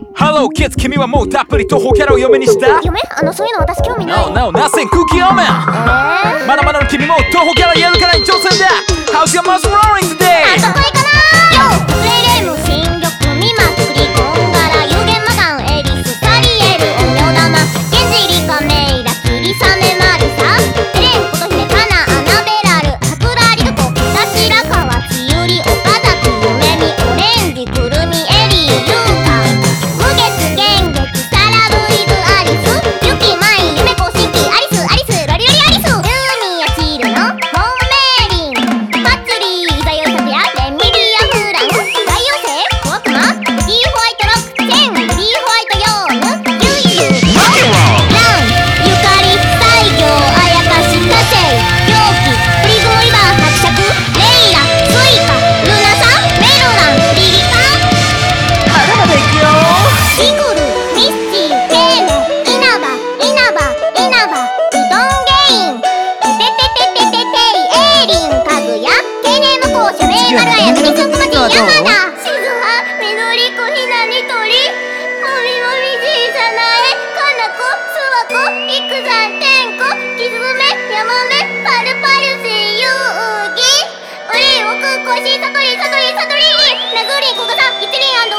ハローキッズ、君はもうたっぷり徒歩キャラを嫁にした？ 嫁？そういうの私興味ない。 No, nothing 空気読め。まだまだの君も徒歩キャラやるからに挑戦だ。 How's your muscle rolling today? あそこいかなー。プレレム新緑見まくりこんがら有限魔眼エリスサリエルおみょだまゲンジリカメイラキリサメマルサエレン琴姫カナアナベラル桜リルコ田白川千百合岡崎嫁見オレンジくるみエリーユーカ無月玄月サラブイズアリスユキマイ夢子シキアリスアリスロリロリアリスルーミアチルのホームメイリンパツリーイザヨイサティアレミリアフラン大妖精小悪魔ボディホワイトロックチェンボディホワイトヨーヌユイユランゆかり西行あやかしカセイ狂気プリズムリバー伯爵レイラスイカルナサメルランリリカまだまだいくよ。 シグルミスチーテーメ稲葉稲葉稲葉うどんゲインテテテテテテイエーリンかぐやケネムコウシャメイマルアヤミスクマティ山田しずは緑子ひなにとりもみもみじいさなえかなこすわこいくざんてんこきずめやまめパルパルせゆうぎおりおくこしさとりさとりさとりなずりこがさ一輪